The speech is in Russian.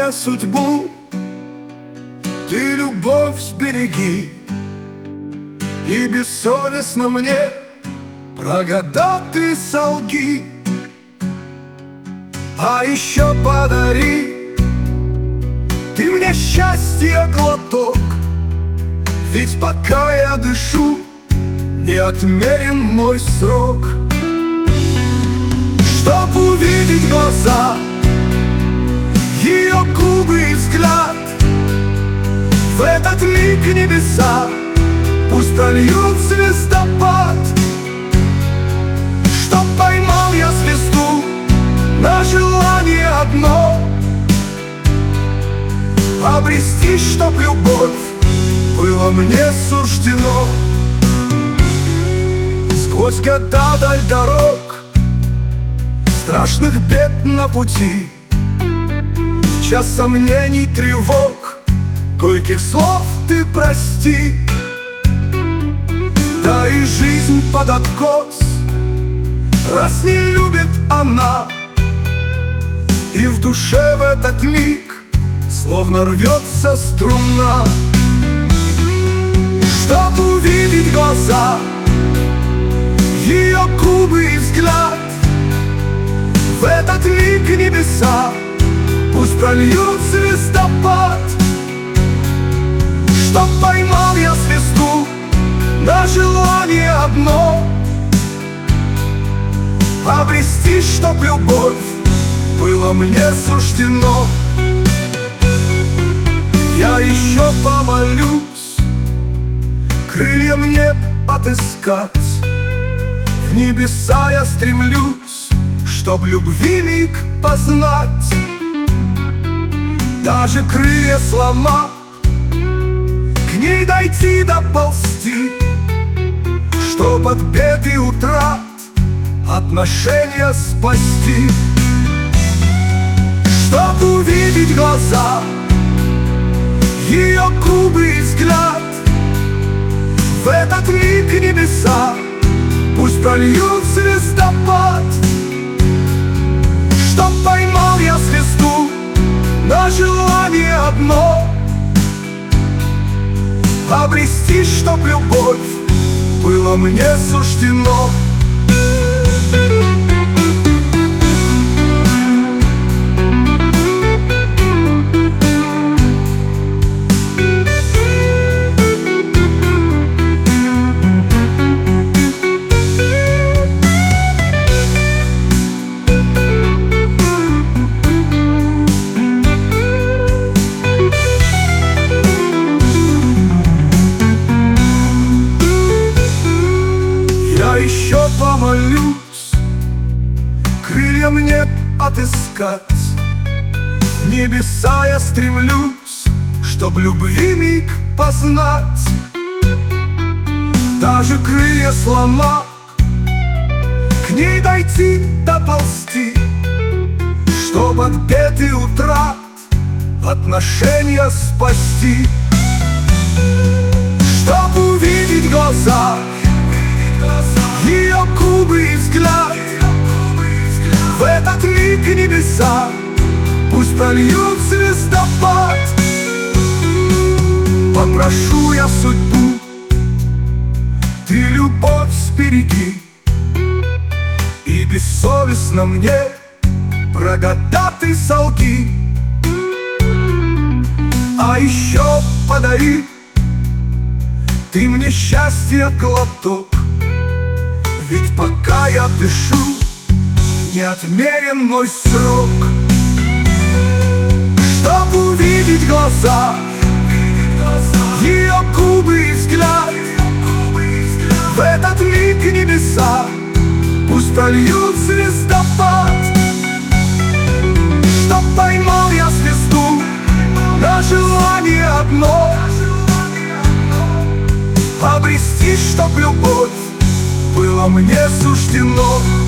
я судьбу, ты любовь сбереги. И бессовестно мне прогадал ты солги. А еще подари ты мне счастье глоток, ведь пока я дышу, не отмерен мой срок. Чтоб увидеть глаза, ее губы и взгляд, в этот миг небеса пусть прольют звездопад. Чтоб поймал я звезду на желание одно, обрести, чтоб любовь было мне суждено. Сквозь года даль дорог, страшных бед на пути, в час сомнений, тревог, горьких слов ты прости. Да и жизнь под откос, раз не любит она, и в душе в этот миг словно рвется струна. Чтоб увидеть глаза, ее губы и взгляд, в этот миг небеса пусть прольют звездопад. Чтоб поймал я звезду на желание одно, обрести, чтоб любовь было мне суждено. Я еще помолюсь, крылья мне отыскать, в небеса я стремлюсь, чтоб любви миг познать. Даже крылья сломав, к ней дойти доползти, чтоб от бед и утрат отношения спасти. Чтоб увидеть глаза, ее губы и взгляд, в этот миг небеса пусть прольют звездопад. Чтоб поймал я звезду на желание одно, обрести, чтоб любовь было мне суждено. Я еще помолюсь, крылья мне отыскать, в небеса я стремлюсь, чтоб любви миг познать. Даже крылья сломав, к ней дойти доползти, чтоб от бед и утрат отношения спасти. Чтоб увидеть глаза, ее губы и взгляд, в этот миг небеса пусть прольют звездопад. Попрошу я судьбу, ты любовь сбереги, и бессовестно мне прогадатый солги. А еще подари ты мне счастье глоток, ведь пока я дышу, не отмерен мой срок. Чтоб увидеть глаза, ее губы и взгляд, в этот миг небеса пусть прольют звездопад. Чтоб поймал я звезду на желание одно, обрести, чтоб любовь было мне суждено.